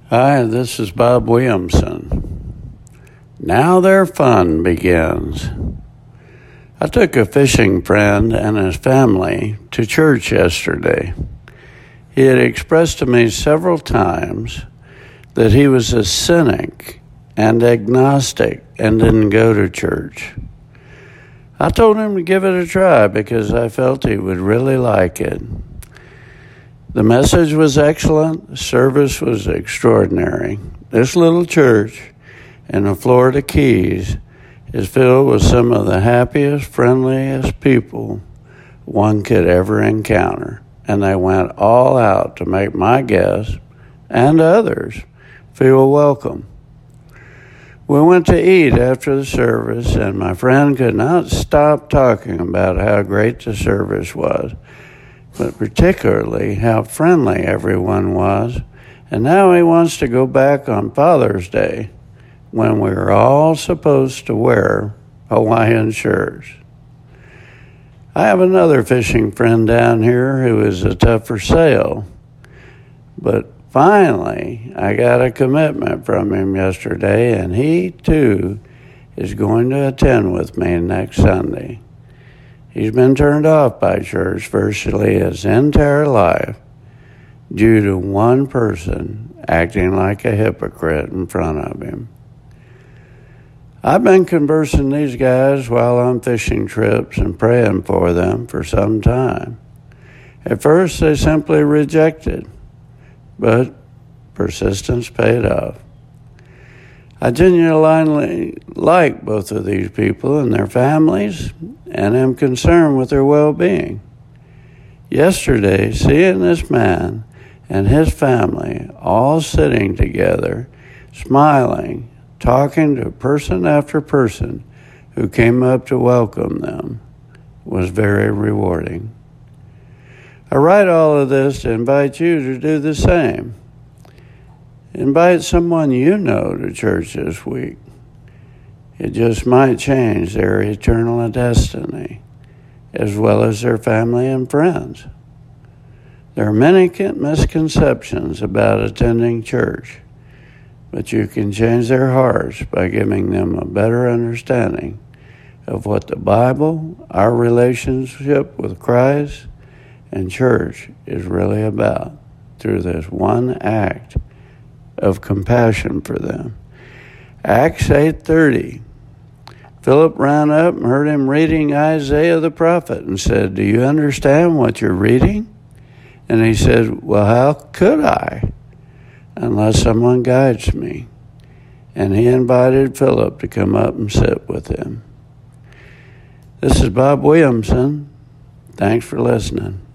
Hi, this is Bob Williamson. Now their fun begins. I took a fishing friend and his family to church yesterday. He had expressed to me several times that he was a cynic and agnostic and didn't go to church. I told him to give it a try because I felt he would really like it. The message was excellent. The service was extraordinary. This little church in the Florida Keys is filled with some of the happiest, friendliest people one could ever encounter. And they went all out to make my guests and others feel welcome. We went to eat after the service, and my friend could not stop talking about how great the service was, but particularly how friendly everyone was. And now he wants to go back on Father's Day when we were all supposed to wear Hawaiian shirts. I have another fishing friend down here who is a tougher sale, but finally I got a commitment from him yesterday, and he too is going to attend with me next Sunday. He's been turned off by church virtually his entire life due to one person acting like a hypocrite in front of him. I've been conversing these guys while on fishing trips and praying for them for some time. At first, they simply rejected, but persistence paid off. I genuinely like both of these people and their families, and am concerned with their well-being. Yesterday, seeing this man and his family all sitting together, smiling, talking to person after person who came up to welcome them, was very rewarding. I write all of this to invite you to do the same. Invite someone you know to church this week. It just might change their eternal destiny, as well as their family and friends. There are many misconceptions about attending church, but you can change their hearts by giving them a better understanding of what the Bible, our relationship with Christ, and church is really about through this one act of compassion for them. Acts 8:30. Philip ran up and heard him reading Isaiah the prophet and said, "Do you understand what you're reading?" And he said, "Well, how could I, unless someone guides me?" And he invited Philip to come up and sit with him. This is Bob Williamson. Thanks for listening.